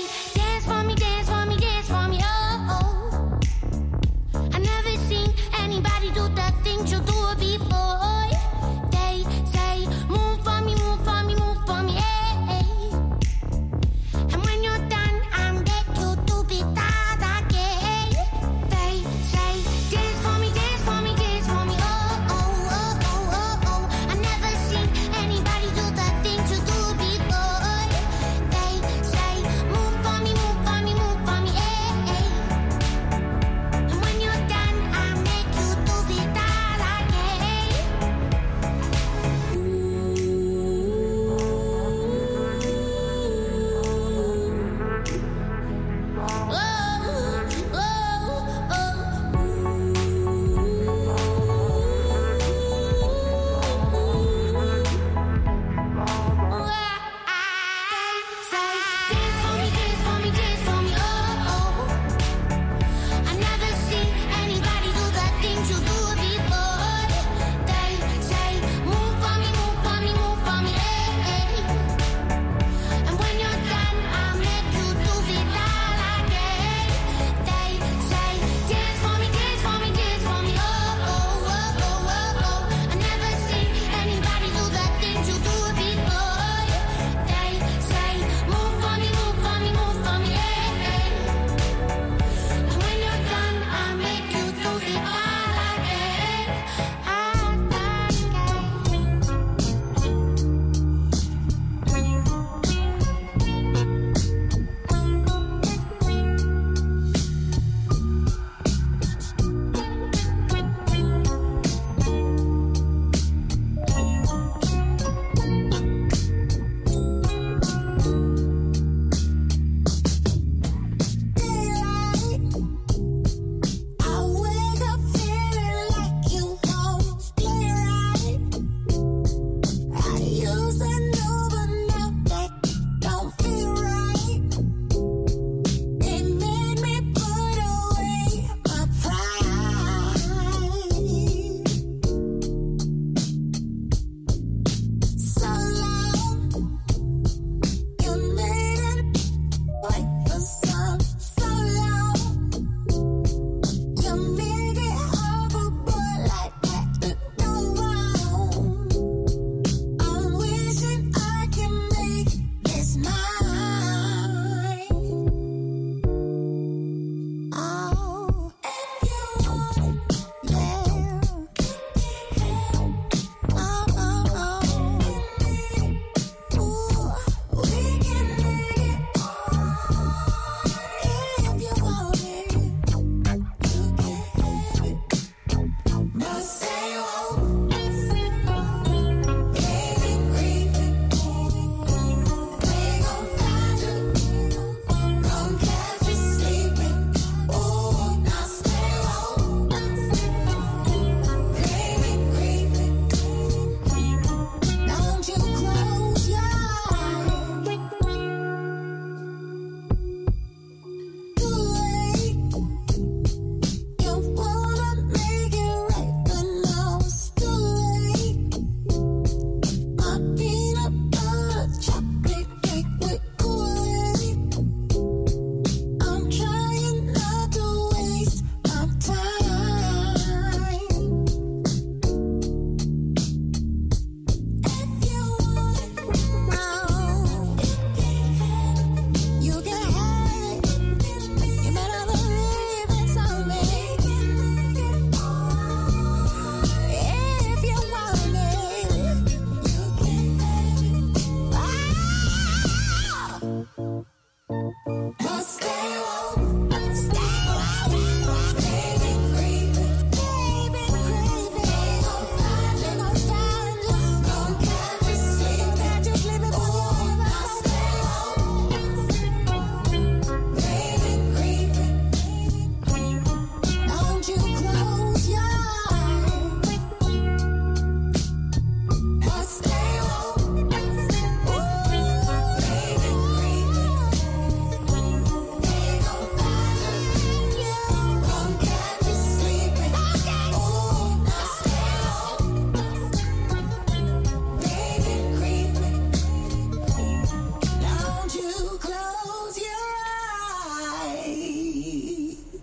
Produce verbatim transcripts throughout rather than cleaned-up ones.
dance for me, dance for me, dance for me, oh, oh. I never seen anybody do the things you do before. They say, move for me, move for me, move for me, hey. And when you're done, I make you do be that again. They say, dance for me, dance for me, dance for me, oh, oh, oh, oh, oh, oh. I never seen anybody do the things you do before. They say, move for me, move for me, move for me, hey. And when you're done, I make you do be that again.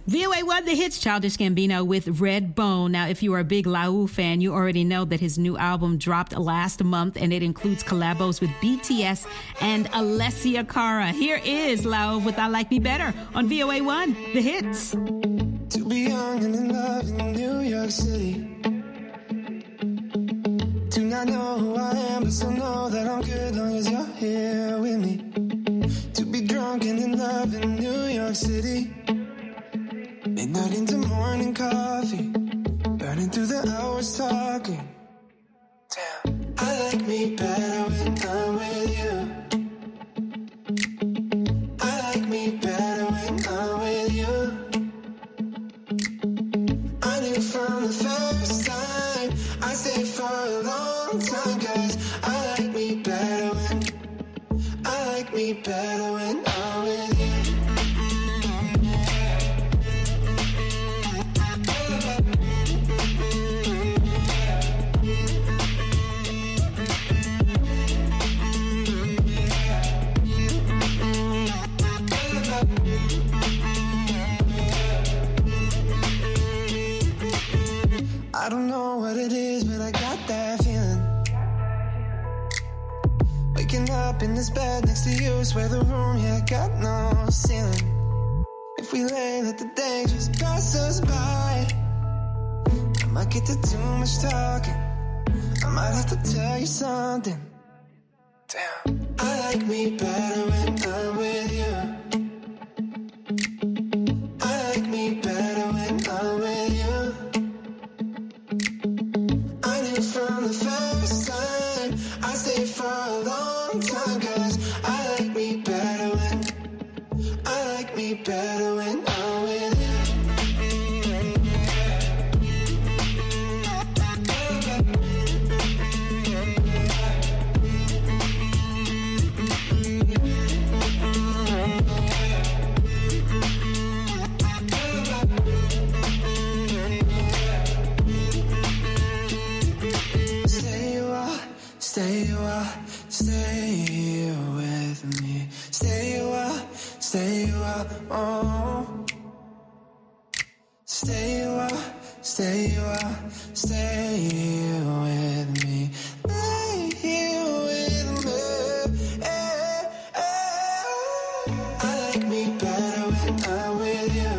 V O A one, The Hits, Childish Gambino with Red Bone. Now, if you are a big Lau fan, you already know that his new album dropped last month, and it includes collabos with B T S and Alessia Cara. Here is Lau with I Like Me Better on V O A one, The Hits. To be young and in love in New York City. Do not know who I am, but still know that I'm good long as you're here with me. To be drunk and in love in New York City. Midnight into morning coffee, burning through the hours talking. Damn, I like me better when I'm with you. I like me better when I'm with you. I knew from the first time I stayed for a long time, cause I like me better when I like me better when I'm with you. I don't know what it is, but I got that feeling. Waking up in this bed next to you, swear the room, yeah, got no ceiling. If we lay, let the day just pass us by. I might get to too much talking. I might have to tell you something. Damn, I like me better when I'm with you. I like me better when I'm with you. From the first time I stayed for a long time, cause I like me better when I like me better when I'm with you. Stay a while, stay with me. Stay a while, stay a while, oh. Stay a while, stay a while, stay with me. Stay here with me. Eh, eh. I like me better when I'm with you.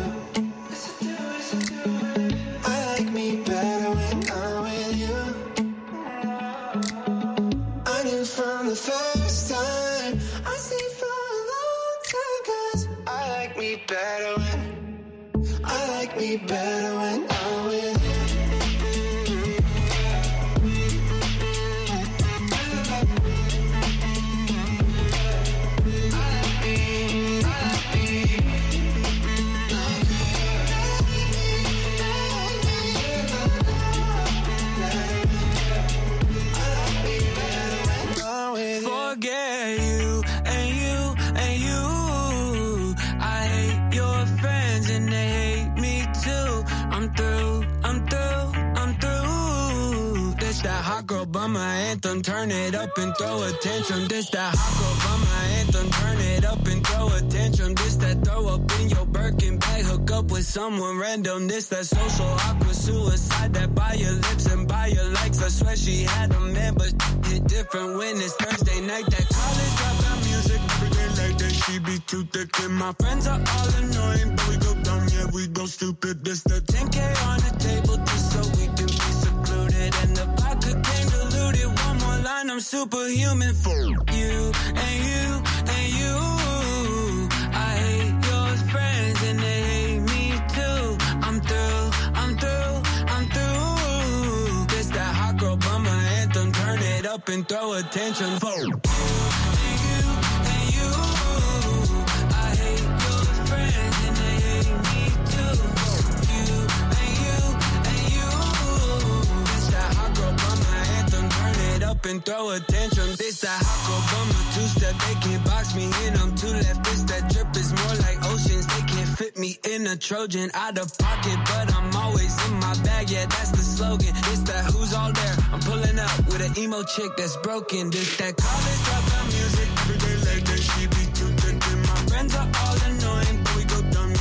I like me better when I'm with you. From the first time I stayed for a long time, cause I like me better when I like me better when I'm with you. Forget you and you and you. I hate your friends and they hate me too. I'm through, I'm through, I'm through. This that hot girl bummer anthem, turn it up and throw a tantrum. This that hot girl bummer anthem, turn it up and throw a tantrum. This that throw up in your Birkin bag, hook up with someone random. This that social awkward suicide, that buy your lips and buy your likes. I swear she had a man, but hit different when it's Thursday night. That college dropout music every day like that. She be too thick and my friends are all annoying, but we go dumb, yeah, we go stupid. This the ten K on the table just so we can be secluded, and the vodka came diluted. One more line, I'm superhuman for you and you and you. I hate your friends and they hate me too. I'm through, I'm through, I'm through. This that hot girl bummer anthem, turn it up and throw a tantrum for you and you and you. I hate your friends and they hate me too. You and you and you. This that hot girl bummer anthem, turn it up and throw a tantrum. This that hot girl bummer two-step, they can't box me in. I'm too left. This that drip is more like oceans. They can't fit me in a Trojan. Out of pocket, but I'm always in my bag. Yeah, that's the slogan. It's that who's all there. I'm pulling up with an emo chick that's broken. This that college dropout music every day like that. She be too thick and my friends are all annoying, but we go dumb, yeah, we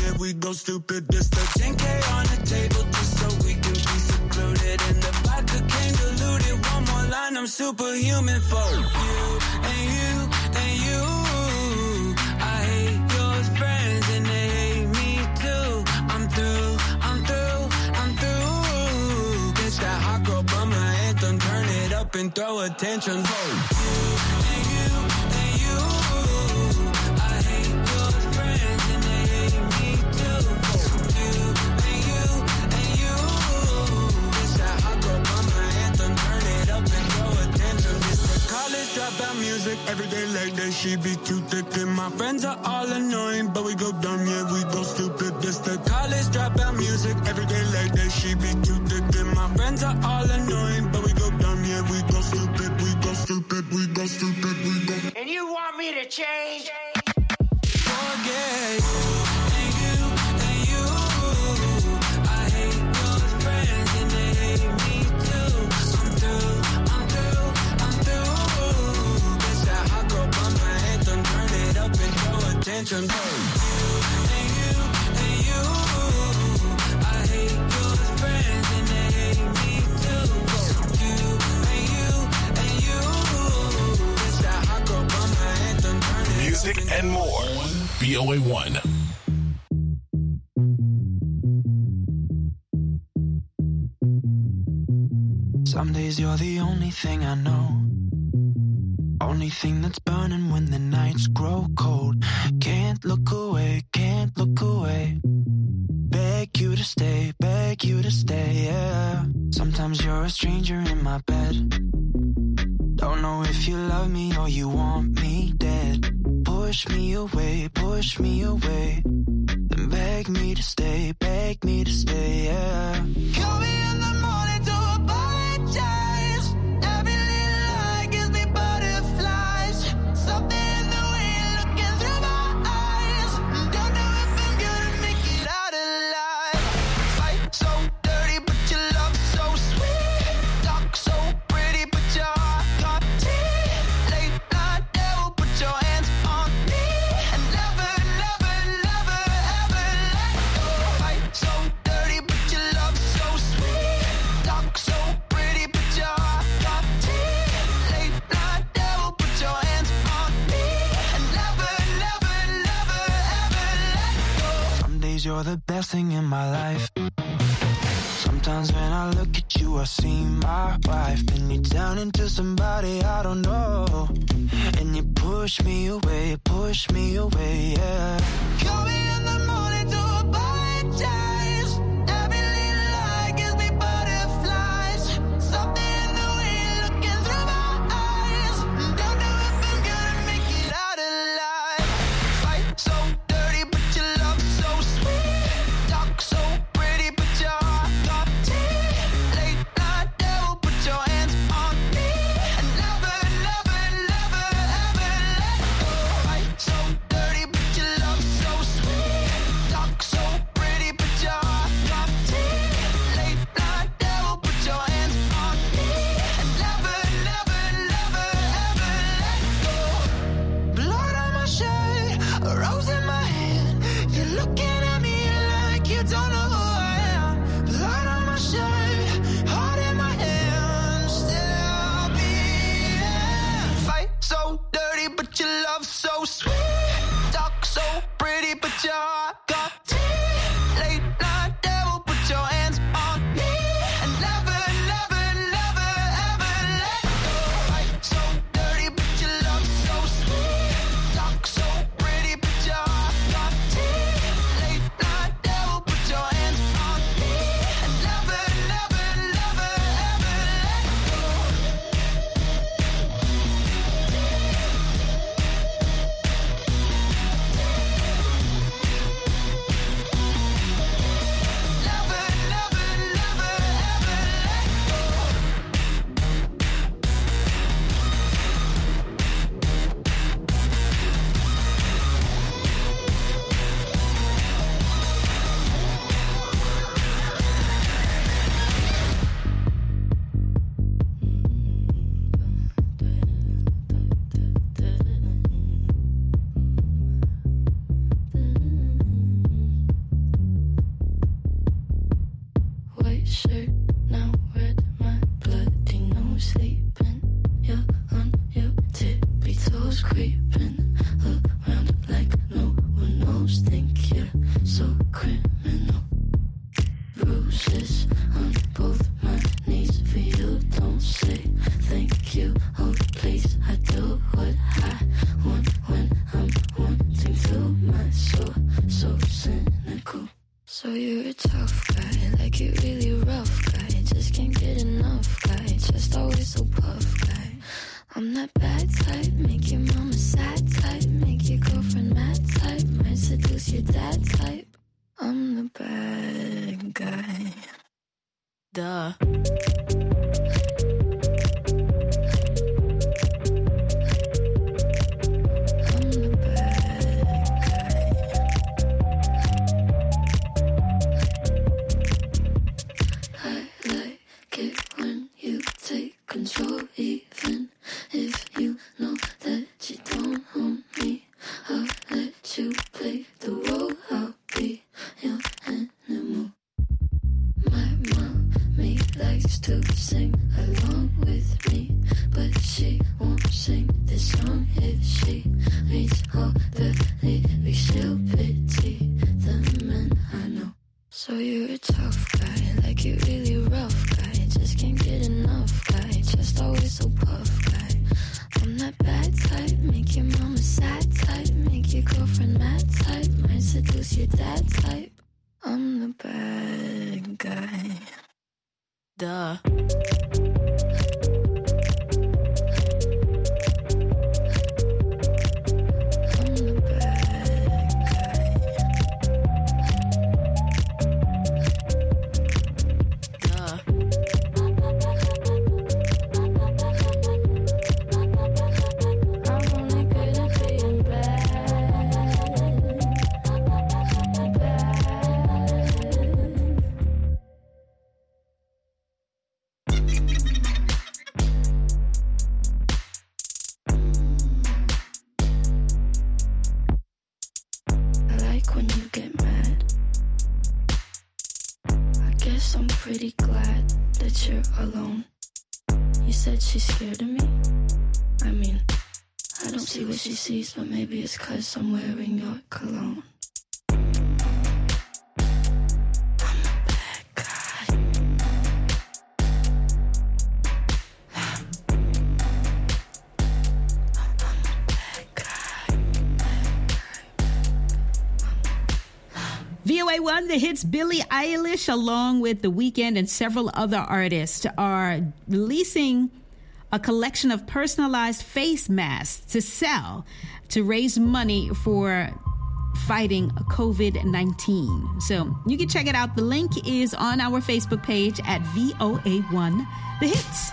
go stupid. This the ten K on the table just so we can be secluded. And the vodka came diluted. One more line, I'm superhuman for you and you and you. I hate your friends and they hate me too. I'm through, I'm through, I'm through. It's that hot girl bummer anthem. Turn it up and throw attention for you and you and you. I hate your friends and they hate me too. You and you and you. It's that hot girl bummer anthem. Turn it up and throw attention. It's the college dropout music. Every day like that, she be too thick. And my friends are all annoying, but we go dumb, yeah, we go stupid. This the college dropout music. Every day like that, she be too thick. And my friends are all annoying, but we go dumb, yeah, we go stupid. We go stupid, we go stupid, we go. And you want me to change? Forget you and you and you. I hate your friends and they hate me too. I'm through, I'm through, I'm through. It's that hot girl bummer anthem. Turn it up and throw attention. You and you and you. I hate your friends and they hate me too. You and you and you. It's that hot girl bummer anthem. Turn it Music up and more. V O A one. Some days you're the only thing I know. Only thing that's burning when the nights grow cold. Can't look away, can't look away. Beg you to stay, beg you to stay, yeah. Sometimes you're a stranger in my bed. Don't know if you love me or you want me dead. Push me away, push me away. Then beg me to stay, beg me to stay, yeah. Call me in the morning to apologize. Every little lie gives me butterflies. Something in the way you're looking through my eyes. Don't know if I'm gonna make it out alive. Fight so dirty, but your love so sweet. Talk so pretty, but your heart got teeth. Late night devil, put your hands on me. And never, never, never, ever let go. Fight so dirty, but your love so sweet. Talk so pretty, but your heart got teeth. Late night devil, put your hands on me. And never, never, never, ever let go. Some days you're the best thing in my life. Sometimes when I look at you, I see my wife. Then you turn into somebody I don't know. And you push me away, push me away, yeah. Call me in the morning to apologize. Every little lie gives me butterflies. Something in the way you're looking through my eyes. Don't know if I'm gonna make it out alive. Fight so dirty, but your love so sweet. Talk so pretty, but your heart got teeth. Late night devil, put your hands on me. And never, never, never, ever let go. Fight so dirty, but your love so sweet. Talk so pretty, but your heart got teeth. Late night devil, put your hands on me. And never, never, never, ever let go. Blood on my shirt, a rose in my hand. You're looking at me like you don't know who I am. Blood on my shirt, heart in my hand. Still beating. Fight so dirty, but your love so sweet. Talk so pretty, but your heart got teeth. Late night devil, put your hands on me. And never, never, never, ever let go. Fight so dirty, but your love so sweet. Talk so pretty, but your heart got teeth. Late night devil, put your hands on me. And never, never, never, ever let go. t-shirt, now red, my bloody nose sleeping. You're on your tippy toes, creeping around like no one knows. Think you're so criminal. Bruises on both my knees for you. Don't say thank you. Oh please, I do what I want when I'm wanting to. My soul so cynical. So you're a tough guy, like you really rough guy. Just can't get enough guy, just always so puff guy. I'm that bad type, make your mama sad type, make your girlfriend mad type, might seduce your dad type. I'm the bad guy. Duh. Control, even if you know that you don't own me. I'll let you play the role. I'll be your animal. My mommy likes to sing along with me, but she won't sing this song if she reads all the lyrics. She'll pity the men I know. So you're a tough guy, like you really rough guy. Just can't get enough guy, just always so puff guy. I'm that bad type, make your mama sad type, make your girlfriend mad type, might seduce your dad type. I'm the bad guy. Duh. Pretty glad that you're alone. You said she's scared of me. I mean, I don't see what she sees, but maybe it's 'cause I'm wearing your cologne. V O A one, the hits. Billie Eilish, along with The Weeknd and several other artists, are releasing a collection of personalized face masks to sell to raise money for fighting covid nineteen. So you can check it out. The link is on our Facebook page at V O A one, the hits.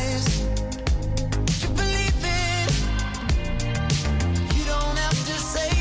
Say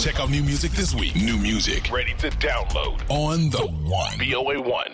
Check out new music this week. New music ready to download on the One. B O A one.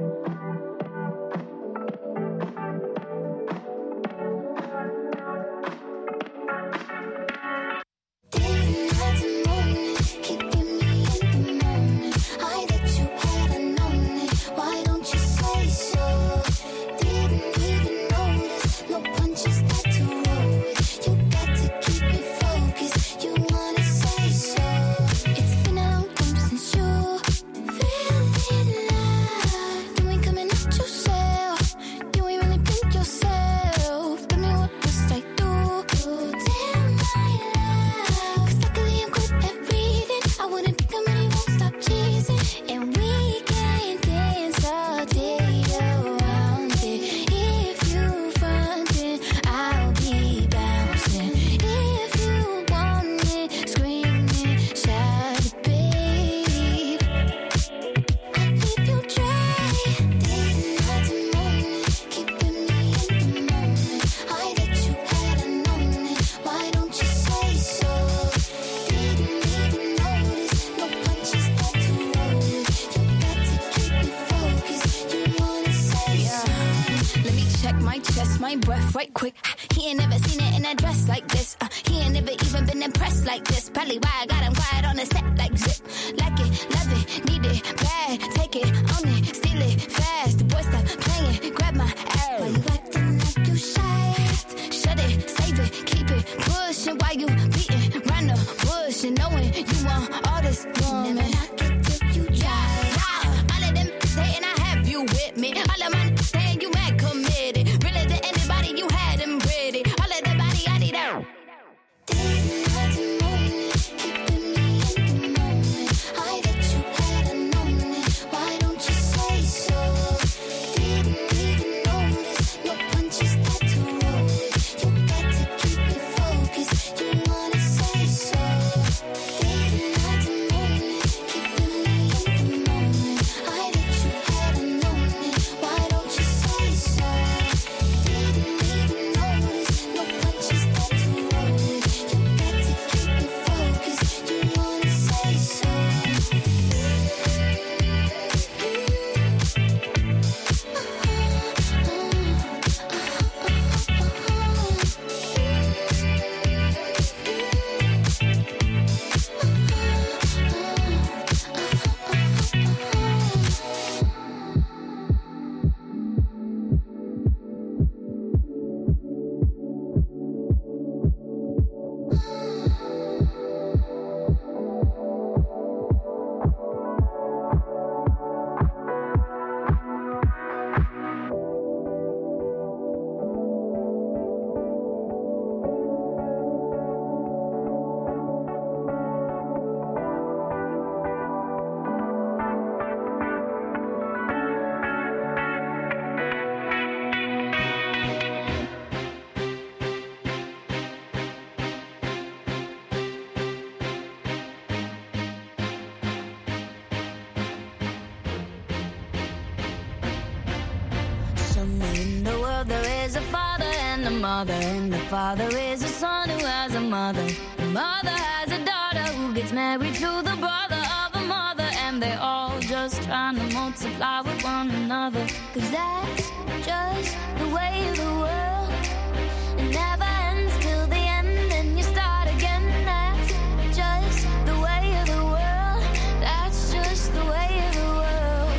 Mother and the father is a son who has a mother. The mother has a daughter who gets married to the brother of a mother, and they're all just trying to multiply with one another. Cause that's just the way of the world. It never ends till the end, and you start again. That's just the way of the world. That's just the way of the world.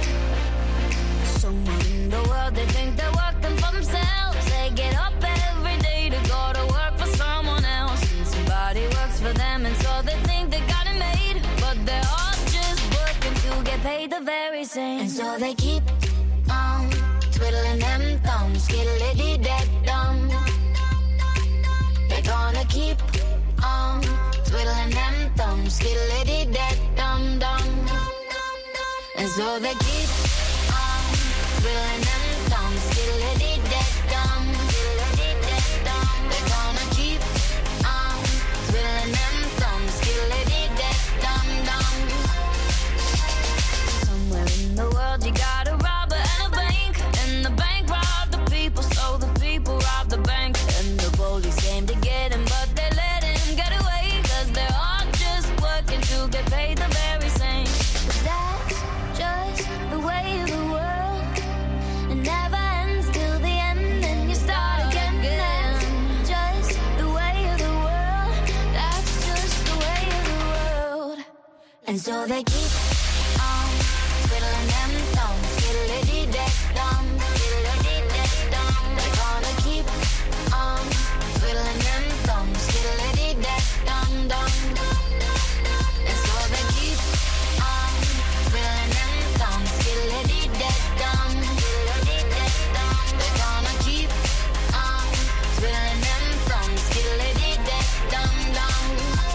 Somewhere in the world they think they're working for themselves. They get up every day to go to work for someone else, and somebody works for them, and so they think they got it made. But they're all just working to get paid the very same. And so they keep on twiddling them thumbs, skiddly-dee-dee-dum. They're gonna keep on twiddling them thumbs, skiddly-dee-dee-dum-dum. And so they keep on twiddling them thumbs, skiddly-dee-dee-dum. They're gonna keep on twiddling them thumbs, skiddly-dee-dee-dum-dum. Somewhere in the world you got a robber and a bank, and the bank robbed the people, so the people robbed the bank. And the police came to get him, but they let him get away, cause they're all just working And so they keep on twiddling them thumbs, skiddly-dee-day-dum, skiddly-dee-day-dum. They're gonna keep on twiddling them thumbs, skiddly-dee-day-dum, dum. And so they keep on twiddling them thumbs, skiddly-dee-day-dum, skiddly-dee-day-dum. They're gonna keep on twiddling them thumbs, skiddly-dee-day-dum, dum.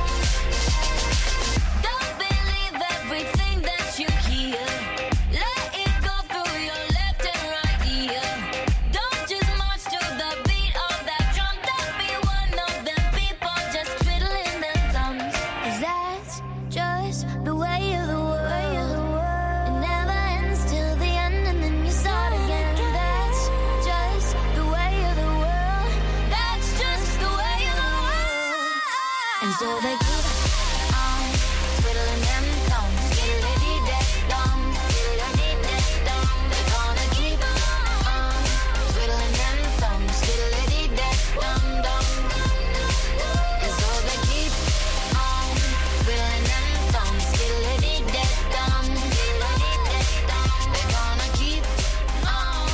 Don't believe everything that you hear. Let it go through your left and right ear. Don't just march to the beat of that drum. Don't be one of them people just twiddling their thumbs. 'Cause that's just the way of the world. It never ends till the end and then you start again. That's just the way of the world. That's just the way of the world. And so they keep on twiddling them thumbs, skiddly-dee-day-dum, skiddly-dee-day-dum. They're gonna keep on twiddling them thumbs, skiddly-dee-day-dum, dum. And so they keep on twiddling them thumbs, skiddly-dee-day-dum, skiddly-dee-day-dum. They're gonna keep on.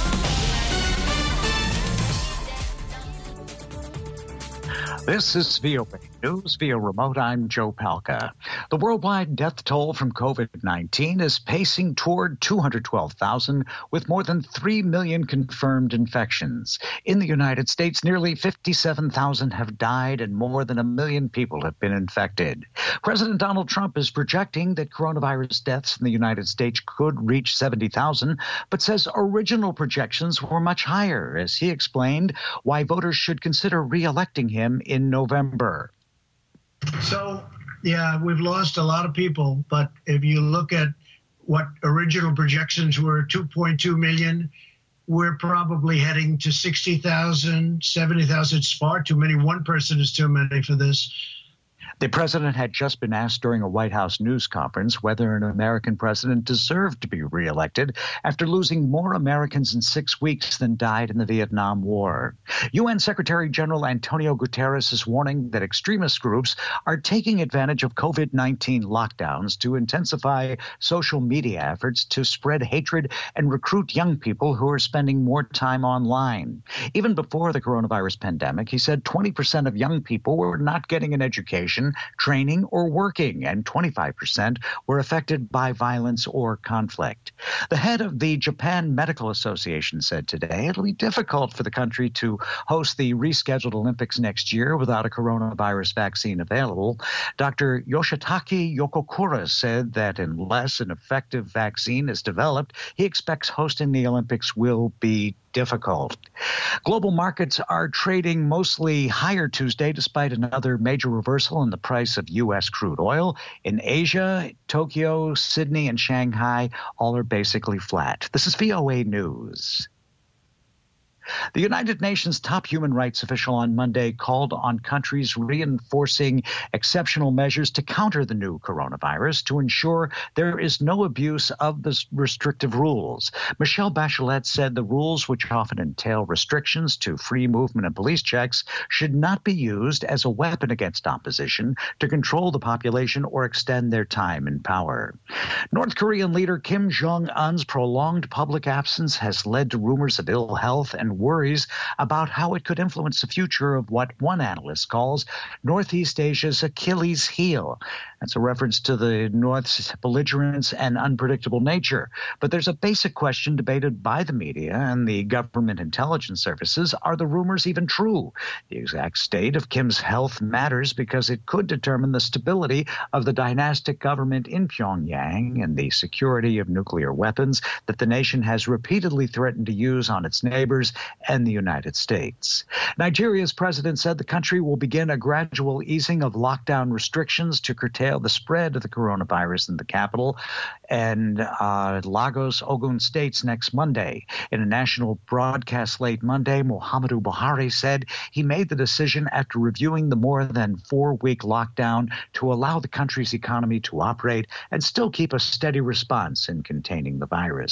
This is V O A News via remote. I'm Joe Palca. The worldwide death toll from COVID nineteen is pacing toward two hundred twelve thousand, with more than three million confirmed infections. In the United States, nearly fifty-seven thousand have died and more than a million people have been infected. President Donald Trump is projecting that coronavirus deaths in the United States could reach seventy thousand, but says original projections were much higher, as he explained why voters should consider re-electing him in November. So, yeah, we've lost a lot of people, but if you look at what original projections were, two point two million, we're probably heading to sixty thousand, seventy thousand. It's far too many. One person is too many for this. The president had just been asked during a White House news conference whether an American president deserved to be reelected after losing more Americans in six weeks than died in the Vietnam War. U N Secretary General Antonio Guterres is warning that extremist groups are taking advantage of COVID nineteen lockdowns to intensify social media efforts to spread hatred and recruit young people who are spending more time online. Even before the coronavirus pandemic, he said twenty percent of young people were not getting an education, training, or working, and twenty-five percent were affected by violence or conflict. The head of the Japan Medical Association said today it'll be difficult for the country to host the rescheduled Olympics next year without a coronavirus vaccine available. Doctor Yoshitaka Yokokura said that unless an effective vaccine is developed, he expects hosting the Olympics will be difficult. Global markets are trading mostly higher Tuesday despite another major reversal in the price of U S crude oil. In Asia, Tokyo, Sydney, and Shanghai all are basically flat. This is V O A News. The United Nations top human rights official on Monday called on countries reinforcing exceptional measures to counter the new coronavirus to ensure there is no abuse of the restrictive rules. Michelle Bachelet said the rules, which often entail restrictions to free movement and police checks, should not be used as a weapon against opposition to control the population or extend their time in power. North Korean leader Kim Jong-un's prolonged public absence has led to rumors of ill health and worries about how it could influence the future of what one analyst calls Northeast Asia's Achilles heel. That's a reference to the North's belligerence and unpredictable nature. But there's a basic question debated by the media and the government intelligence services. Are the rumors even true? The exact state of Kim's health matters because it could determine the stability of the dynastic government in Pyongyang and the security of nuclear weapons that the nation has repeatedly threatened to use on its neighbors and the United States. Nigeria's president said the country will begin a gradual easing of lockdown restrictions to curtail the spread of the coronavirus in the capital and uh, Lagos, Ogun states next Monday. In a national broadcast late Monday, Muhammadu Buhari said he made the decision after reviewing the more than four-week lockdown to allow the country's economy to operate and still keep a steady response in containing the virus.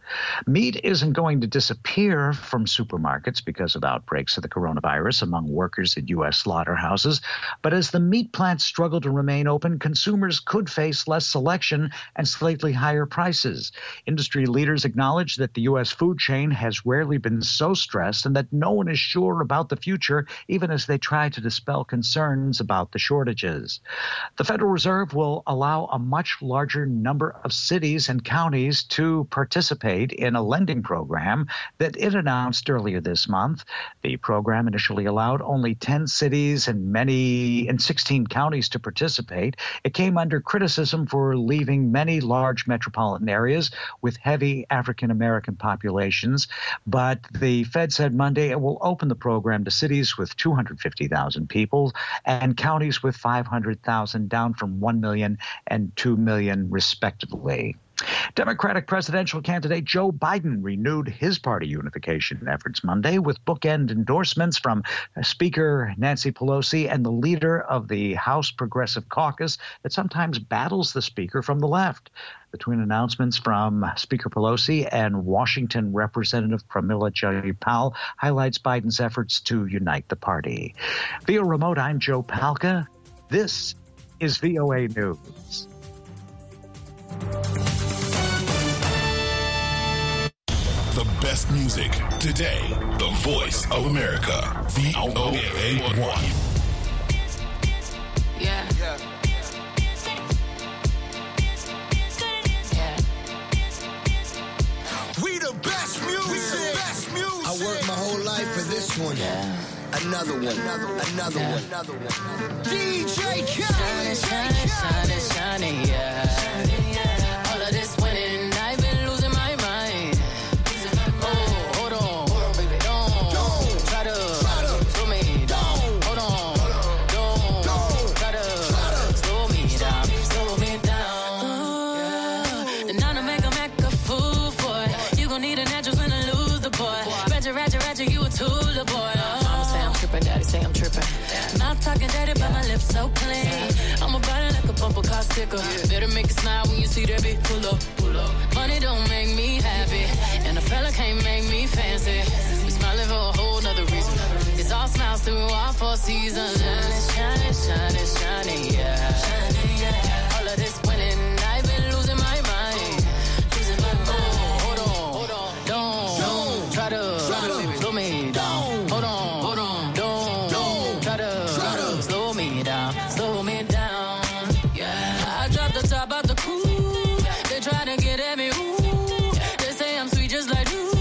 Meat isn't going to disappear from supermarkets because of outbreaks of the coronavirus among workers at U S slaughterhouses, but as the meat plants struggle to remain open, consumers could face less selection and slightly higher prices. Industry leaders acknowledge that the U S food chain has rarely been so stressed and that no one is sure about the future, even as they try to dispel concerns about the shortages. The Federal Reserve will allow a much larger number of cities and counties to participate in a lending program that it announced earlier this month. The program initially allowed only ten cities and many and sixteen counties to participate. It came under criticism for leaving many large metropolitan areas with heavy African American populations, but the Fed said Monday it will open the program to cities with two hundred fifty thousand people and counties with five hundred thousand, down from one million and two million respectively. Democratic presidential candidate Joe Biden renewed his party unification efforts Monday with bookend endorsements from Speaker Nancy Pelosi and the leader of the House Progressive Caucus that sometimes battles the Speaker from the left. The twin announcements from Speaker Pelosi and Washington Representative Pramila Jayapal highlights Biden's efforts to unite the party. Via remote, I'm Joe Palca. This is V O A News. The best music today. The voice of America. V O A one. Yeah. Yeah. Yeah. We the best music. We the best music. I worked my whole life for this one. Yeah. Another one. Another, another yeah. one. Another one. D J Khaled. Shining, shining, shining, shining, yeah. All of this winning, I've been losing my mind. Oh, hold on, hold on, baby, don't, don't try to, try to slow me down. Hold on, don't, don't try to, try to slow me down, slow me down. Uh, and now to make a make a fool for it. You gon' need a natural finna lose the boy. Ratchet, ratchet, ratchet, you a tool, the boy. Mama say I'm tripping, daddy say I'm tripping. Not talking dirty, but my lips so clean. I'm about it like a bumper car sticker. Better make it smile when you see that big pull up, pull up. Money don't make me happy, and a fella can't make me fancy. We smiling for a whole nother reason. It's all smiles through all four seasons. Shining, shining, shining, shining, yeah. Shining, yeah. All of this winning, I've been losing my mind. Losing my mind. Oh, hold on, hold on, don't, don't try to, try to slow me down. Hold on, hold on, don't, don't try to, try to slow me down, slow me down. Yeah, I dropped the top out the coupe. They try to get at me, ooh. They say I'm sweet just like you.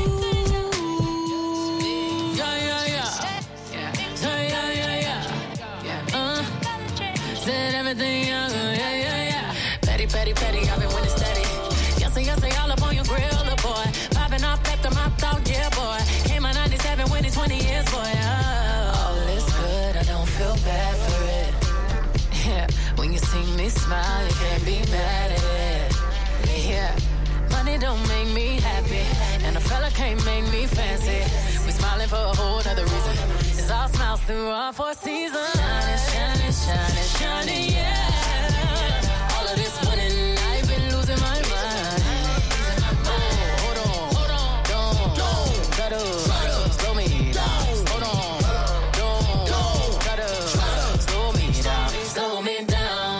Yeah, yeah, yeah. Yeah, yeah, yeah, yeah. Uh, said everything, uh, yeah, yeah, yeah. Petty, petty, petty, I've been winning steady. Yes, yes, they all up on your grill, the boy. Popping off at the mouth, out, yeah, boy. Came on ninety-seven, winning twenty years, boy. Oh, all is good, I don't feel bad for it. Yeah, when you see me smile, you can't be mad at it. Yeah, money don't make me happy, and a fella can't make me fancy. We smiling for a whole nother reason. It's all smiles through all four seasons. Shining, shining, shining, shining, yeah. All of this winning, I've been losing my mind. Oh, hold on, hold on, don't, don't try to, try to slow me down. Hold on, don't, don't try to, try to slow me down, slow me down.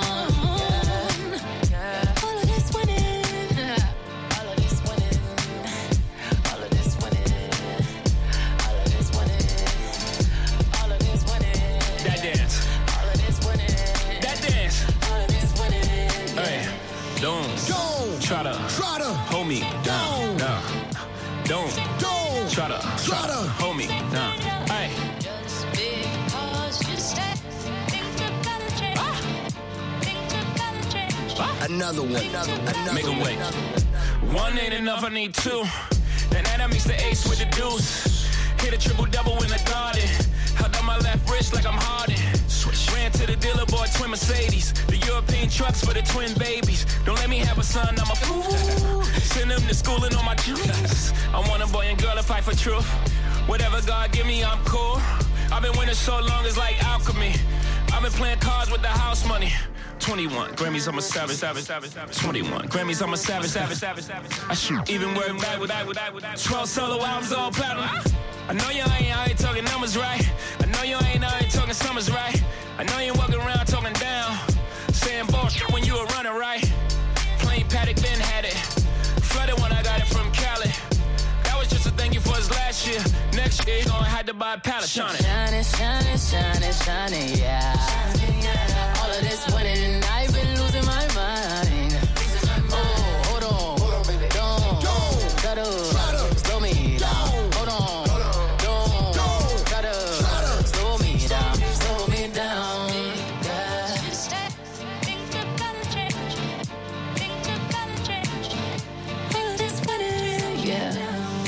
Yeah. All of this winning, all of this winning, all of this winning, all of this winning, all of this winning. That dance, all of this winning, that dance, all of this winning. Hey, don't, don't try to, try to hold me down. Nah. Don't, don't try to, try to hold me. Nah. Hey. Just because you said things are gonna change. Ah. Things are gonna change. Ah. Another one. Another, another Make 'em one. wait. One ain't enough, I need two. Then that makes the ace with the deuce. Hit a triple double in the garden. Held on my left wrist like I'm Harden. Ran to the dealer, bought twin Mercedes. The European trucks for the twin babies. Don't let me have a son, I'm a fool. Send them to school and on my juice. I want a boy and girl to fight for truth. Whatever God give me, I'm cool. I've been winning so long, it's like alchemy. I've been playing cards with the house money. twenty-one Grammys, I'm a savage, savage, savage, savage. twenty-one Grammys, I'm a savage, savage, savage, savage. I shoot even work back with that, with that, with that. twelve solo albums, all platinum. I know you ain't out here talking numbers right. I know you ain't out here talking summers right. I know you ain't walking around talking down, saying bullshit when you were running right. Plain Paddock Ben had it, flooded when I got it from Cali. That was just a thank you for his last year. Next year, you gonna have to buy a pallet. Shining, shining, shining, shining, shining, yeah. All of this winning and I've been losing my mind. Oh, hold on, hold on, baby. Don't, don't, try to, slow me down. Hold on, don't, don't, try to, slow me down, slow me down. Yeah. Things are gonna change. Things are gonna change. All of this winning, yeah.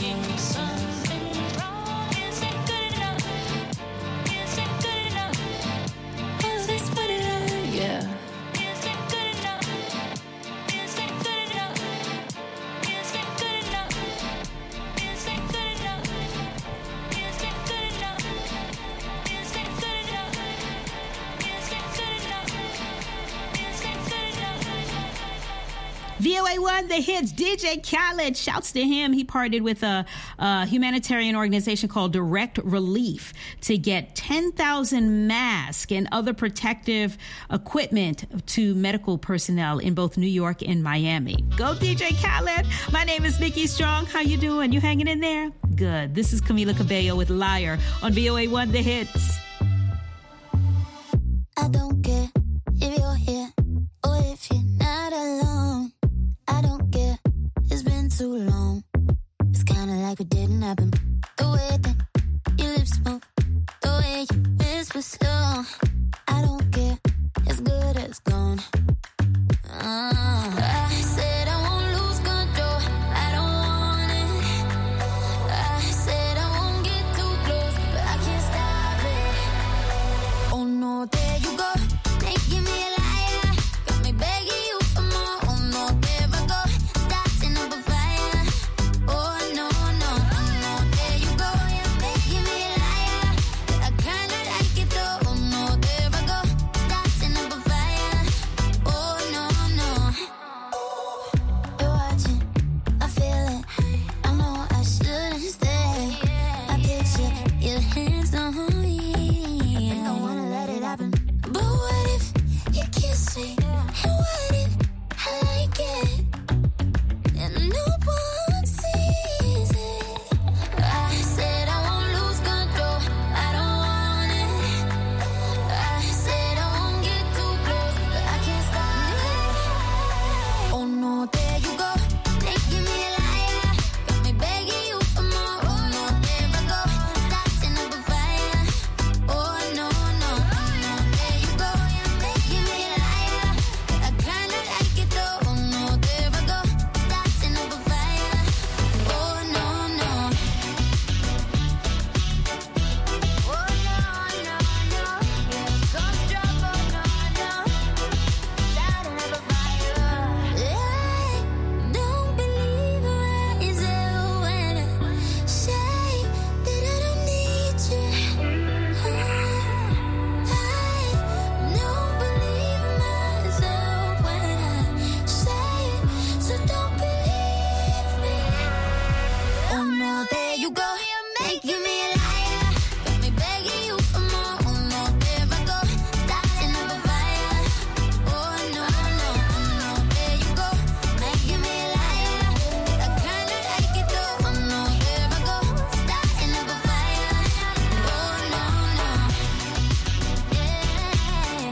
V O A one, the hits, D J Khaled, shouts to him. He partnered with a, a humanitarian organization called Direct Relief to get ten thousand masks and other protective equipment to medical personnel in both New York and Miami. Go D J Khaled. My name is Nikki Strong. How you doing? You hanging in there? Good. This is Camila Cabello with Liar on V O A one, the hits. I don't care if you're here or if you're not alone. I don't care, it's been too long. It's kinda like it didn't happen. The way that your lips move, the way you whisper slow. I don't care, it's good as gone. uh, I said I won't lose control, I don't want it. I said I won't get too close, but I can't stop it. Oh no, there you go, making me a liar. Got me begging you for more. Oh no, there I go, starting up a fire. Oh no, no, oh no, there you go, making me a liar. I kinda like it though. Oh no, there I go, starting up a fire. Oh no, no. You're watching, I feel it. I know I shouldn't stay. I picture your hands on me. I don't wanna let it happen. But what if you kiss me? And what if I like it? And no one sees it. I said I won't lose control, I don't want it. I said I won't get too close, but I can't stop it. Oh no, there you go, making me a liar. Got me begging you for more. Oh no, there I go, starting up a fire. Oh no, no, oh no, there you go, making me a liar. I kinda like it though. Oh no, there I go, starting up a fire. Oh no, no. Oh no, no, no. Yeah, come drop. Oh no, no. Starting up a fire. I don't believe myself when I say that I don't need you. I don't believe myself when I say it, so don't believe me. Oh no, there you go, making me a liar. Got me begging you for more. Oh no, there I go, starting up a fire. Oh no, no, oh no, there you go, making me a liar. I kinda like it though. Oh no, there I go, starting up a fire. Oh no, no. Yeah.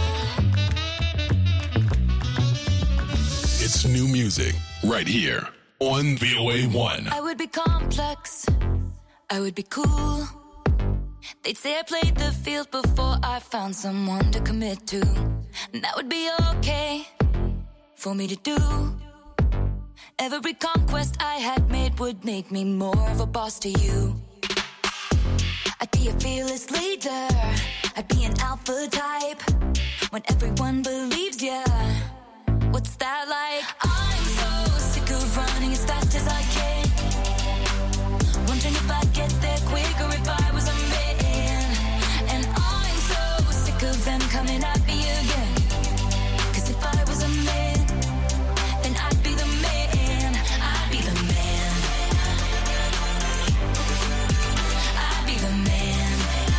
It's new music right here on V O A one. I would be complex, I would be cool. They'd say I played the field before I found someone to commit to. And that would be okay for me to do. Every conquest I had made would make me more of a boss to you. I'd be a fearless leader, I'd be an alpha type. When everyone believes ya, what's that like? I'm so sick of running as fast as I can. Wondering if I'd get there quicker if I was a man. And I'm so sick of them coming at me again. Cause if I was a man, then I'd be the man. I'd be the man. I'd be the man.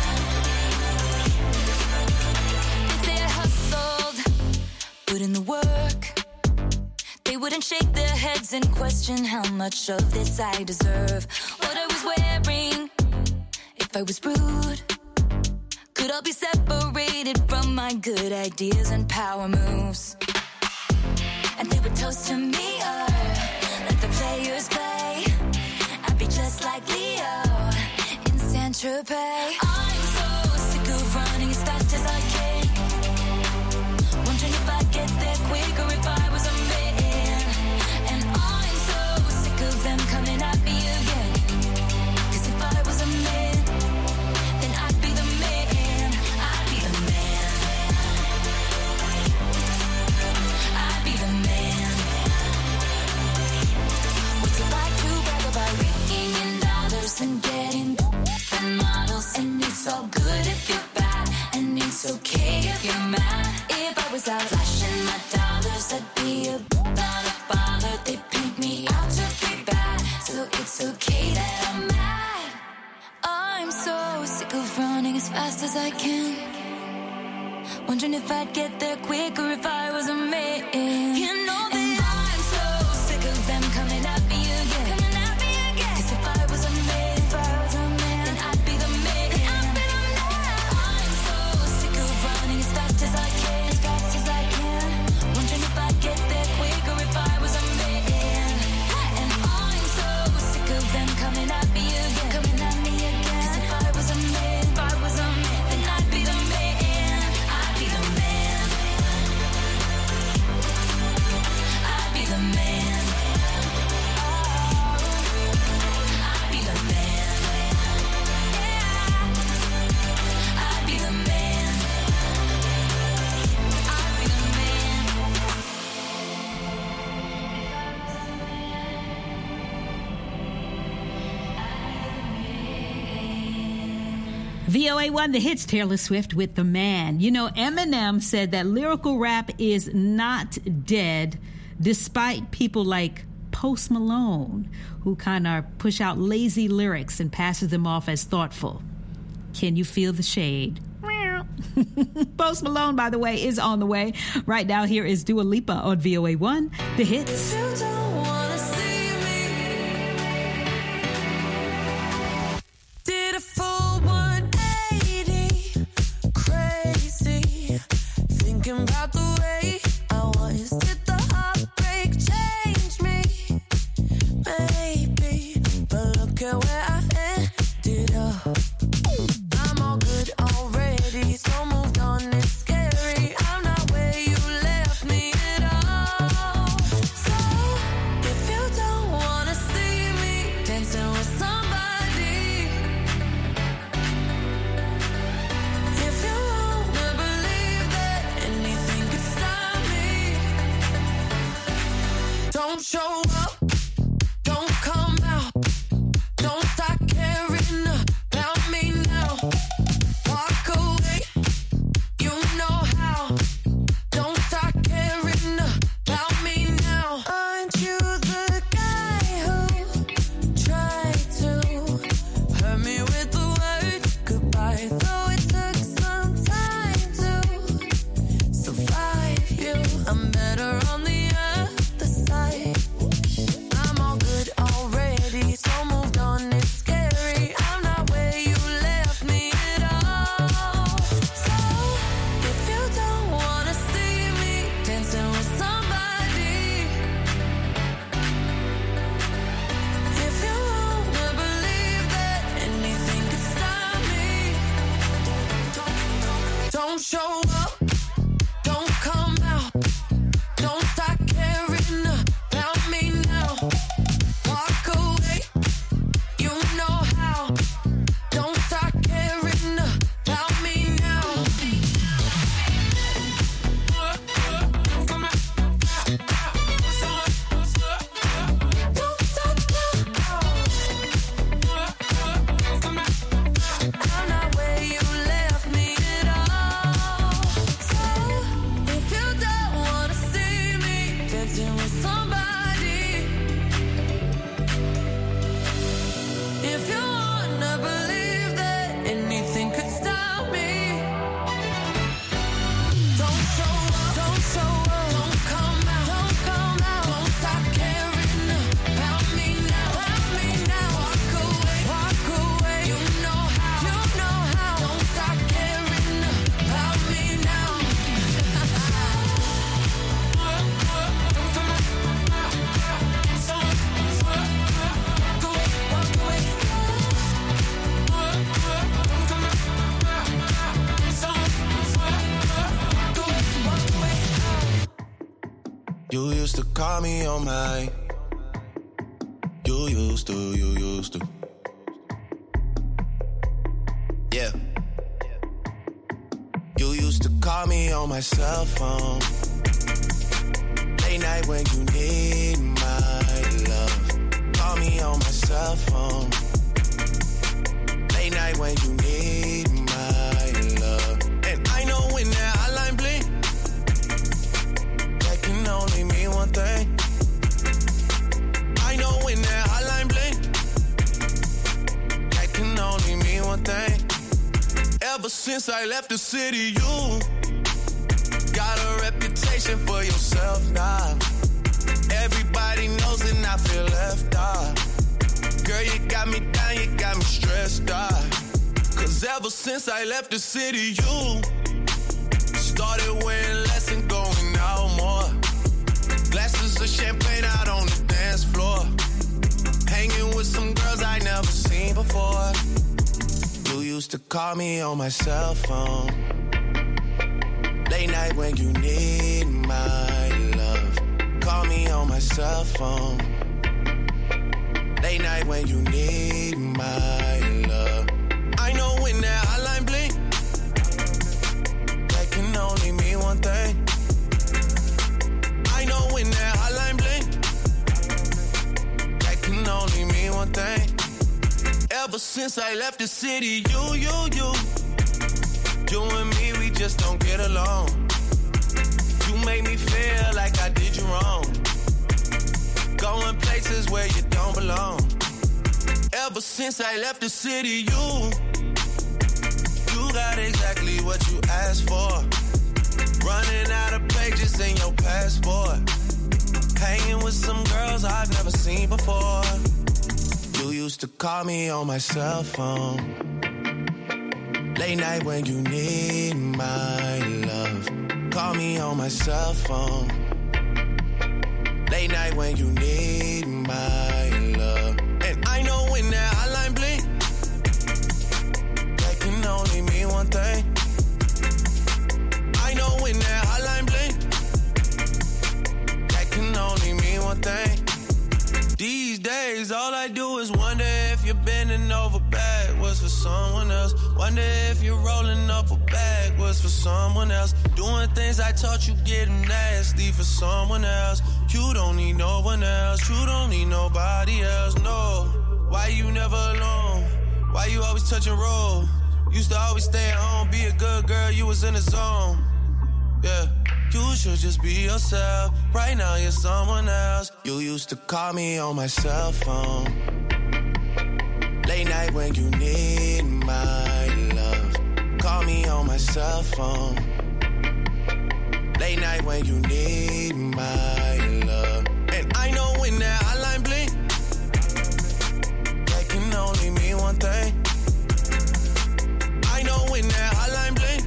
They say I hustled, put in the work. They wouldn't shake their heads and question how much of this I deserve. What I was wearing, if I was rude, could all be separated from my good ideas and power moves. And they would toast to me, oh, let the players play. I'd be just like Leo in Saint-Tropez. I'm so sick of running as fast as I can. Wondering if I'd get there quicker if I was a man. And I'm so sick of them coming at me again. Cause if I was a man, then I'd be the man. I'd be the man. I'd be the man. What's it like to brag about raking in dollars and getting the models? And it's all good if you're bad, and it's okay if you're mad. If I was out flashing my dollars, I'd be a not a bother. They paint me out to be bad, so it's okay that I'm mad. I'm so sick of running as fast as I can. Wondering if I'd get there quicker if I was a man. You know that and I'm so sick of them coming at me again. Coming at me again. Cause if I was a man, if I was a man, then I'd be the man. I'd be the man. I'm so sick of running as fast as I can. As fast as I can. Wondering if I'd get there quicker if I was a man. And I'm so sick of them coming at me again. Coming at me again. Cause if I was a man, if I was a man, then I'd be the man. I'd be the man. I'd be the man. Oh, I'd be the man. Yeah. I'd be the man. I'd be the man. V O A one, the hits, Taylor Swift with The Man. You know, Eminem said that lyrical rap is not dead, despite people like Post Malone, who kind of push out lazy lyrics and passes them off as thoughtful. Can you feel the shade? Post Malone, by the way, is on the way. Right now, here is Dua Lipa on V O A one, the hits. Did a full one eighty, crazy, thinking about the way I was. Did the heartbreak change me? Maybe, but look at where I ended up. I'm all good already, so moved on, it's scary. I'm not where you left me at all. So You used to call me on my. You used to, you used to. Yeah. You used to call me on my cell phone. Late night when you need my love. Call me on my cell phone. Late night when you need my love. And I know when that hotline blink, that can only mean one thing. I know when that hotline blink, that can only mean one thing. Ever since I left the city, you got a reputation for yourself now. Everybody knows and I feel left out. Girl, you got me down, you got me stressed out. Cause ever since I left the city, you started wearing less and going out more. Glasses of champagne out on the dance floor. Hanging with some girls I never seen before. You used to call me on my cell phone. Late night when you need my love. Call me on my cell phone. Late night when you need my love. I know when that hotline blink, that can only mean one thing. I know when that hotline blink, that can only mean one thing. Ever since I left the city, you, you, you, you and me, we just don't get along. You make me feel like I did you wrong. Going places where you don't belong. Ever since I left the city, you, you got exactly what you asked for. Running out of pages in your passport. Hanging with some girls I've never seen before. You used to call me on my cell phone. Late night when you need my love. Call me on my cell phone. Late night when you need my love. And I know when that hotline blink, that can only mean one thing. I know when that hotline blink, that can only mean one thing. These days, all I do is wonder if you're bending over backwards for someone else. Wonder if you're rolling up a backwards for someone else. Doing things I taught you getting nasty for someone else. You don't need no one else. You don't need nobody else, no. Why you never alone? Why you always touch and roll? Used to always stay at home, be a good girl, you was in the zone. Yeah. You should just be yourself. Right now you're someone else. You used to call me on my cell phone. Late night when you need my love. Call me on my cell phone. Late night when you need my love. And I know when that hotline blink, that can only mean one thing. I know when that hotline blink,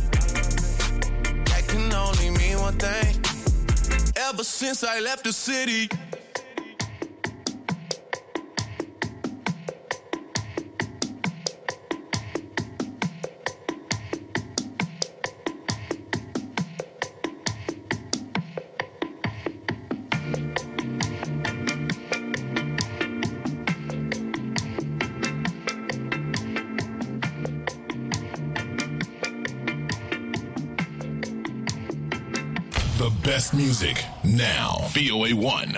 can only mean one thing. Ever since I left the city. The best music now. V O A one.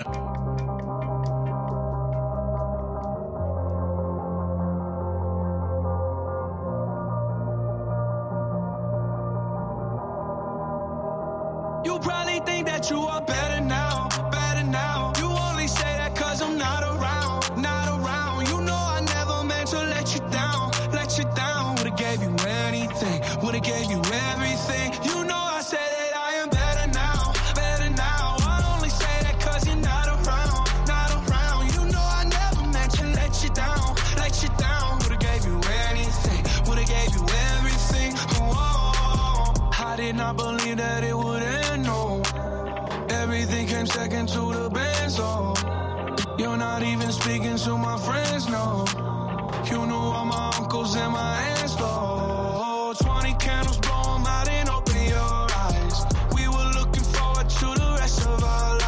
You probably think that you are better now, better now. You only say that cause I'm not around, not around. You know I never meant to let you down, let you down. Would've gave you anything, would've gave you everything. You know I said that I am better now, better now. I only say that cause you're not around, not around. You know I never meant to let you down, let you down. Would've gave you anything, would've gave you everything. Whoa. I did not believe that it would end, no. Everything came second to the best, oh. You're not even speaking to my friends, no. You knew all my uncles and my aunts, though. Twenty candles, blow them out and open your eyes. We were looking forward to the rest of our lives.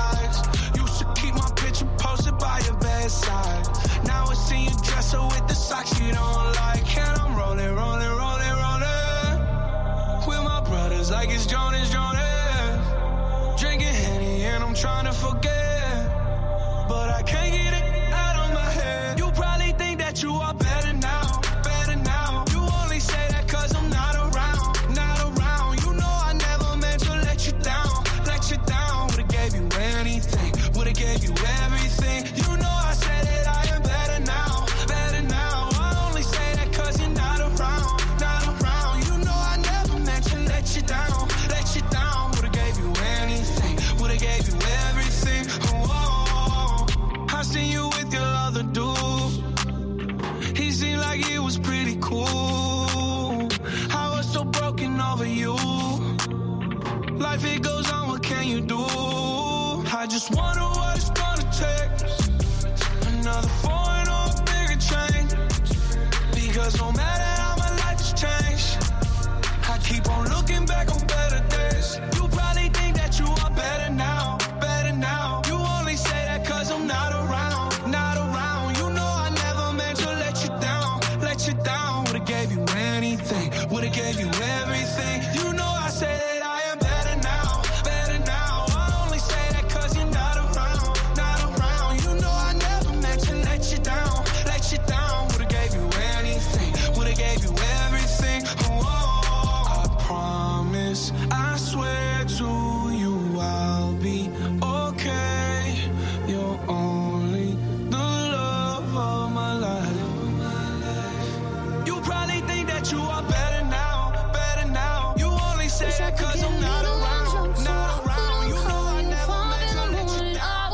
trying to forget, but I can't get it out of my head. You probably think that you are better now, better now. You only say that cause I'm not around, not around. You know I never meant to let you down, let you down. Would've gave you anything, would've gave you everything. You know I said that I am better now, better now. I only say that cause you're not around, not around. You know I never meant to let you down, let you down. Would've gave you anything, would've gave you everything. Oh, I seen you with your other dude. He seemed like he was pretty cool. I was so broken over you. Life it goes on, what can you do? I just wonder what it's gonna take. Another foreign or a bigger change. Because no matter how my life has changed, I keep on looking back on better days. You probably think that you are better now, better now. You only say that cause I'm not around, not around. You know I never meant to let you down, let you down. Would've gave you anything, would've gave you everything. You know I say that I am better now, better now. I only say that cause you're not around, not around. You know I never meant to let you down, let you down. Would've gave you anything, would've gave you everything. Oh, I promise, I swear to you I'll be okay. You're only the love of my life. You probably think that you are better now, better now. You only say that cause I'm not around, not around. You know I never meant to let you down.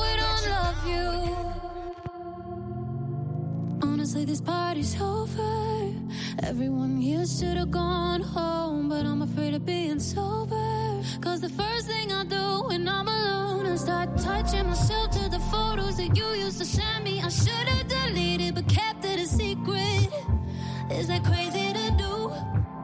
Honestly, this party's over. Everyone here should've gone home, but I'm afraid of being sober. Cause the first thing I do when I'm alone is start touching myself to the photos that you used to send me. I should've deleted but kept it a secret. Is that crazy to do?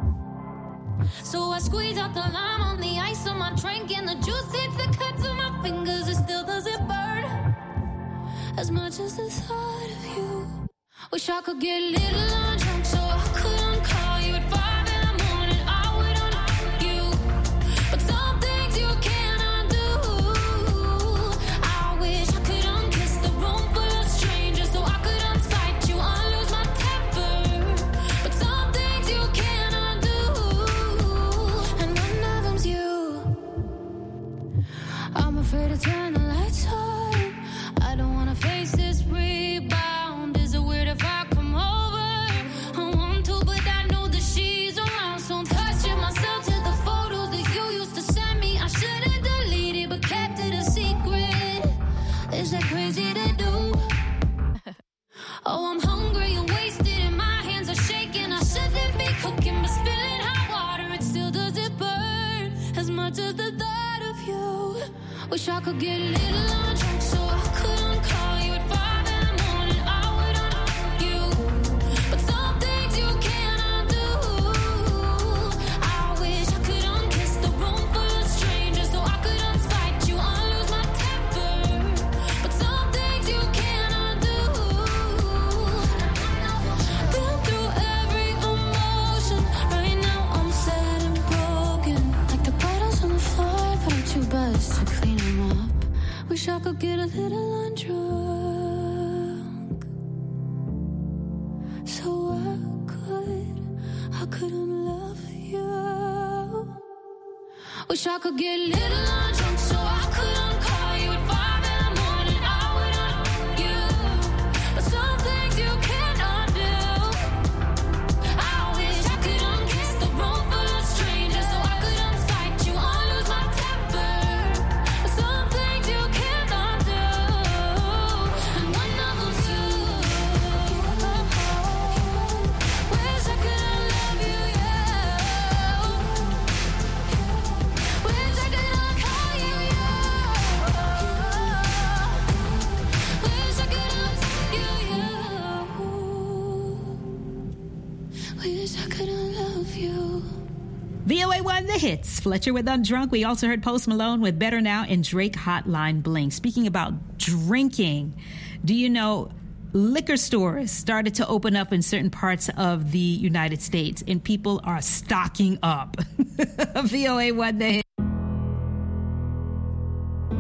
So I squeeze out the lime on the ice on my drink, and the juice hits the cuts of my fingers. It still doesn't burn as much as the thought of you. Wish I could get a little on drunk so I couldn't call you at five in the morning. I would on you, but some things you can't undo. I wish I could unkiss the room full of strangers so I could unspite you, unlose my temper. But some things you can't undo, and one of them's you. I'm afraid to turn the lights on. I don't wanna face this rebound. Is it weird if I come over? I want to, but I know that she's around. So I'm touching myself to the photos that you used to send me. I should've deleted but kept it a secret. Is that crazy to do? Oh, I'm hungry and wasted and my hands are shaking. I shouldn't be cooking but spilling hot water. It still doesn't burn as much as the thought of you. Wish I could get a little on drunk so I couldn't call you at five in the morning. I would on you, but some things you can't undo. I wish I could unkiss the room full of strangers so I could unspite you, unlose my temper. But some things you can't undo. Been through every emotion. Right now I'm sad and broken, like the bottles on the floor, but I'm too buzzed to clean them up. Wish I could get a little undrunk so I could, I couldn't love you. Wish I could get a little undrunk so I couldn't call you at five in the morning. I would on you, but some things you can't undo. I wish I could unkiss the room full of strangers so I could unspite you, unlose my temper. But some things you can't undo, and one of them's you. Wish I could unlove you, yeah. Wish I could uncall you, yeah. Wish I could uncall you, yeah. Wish I could unlove you. V O A one, the hits. Fletcher with Undrunk. We also heard Post Malone with Better Now and Drake Hotline Bling. Speaking about drinking, do you know liquor stores started to open up in certain parts of the United States and people are stocking up? V O A one, the hits.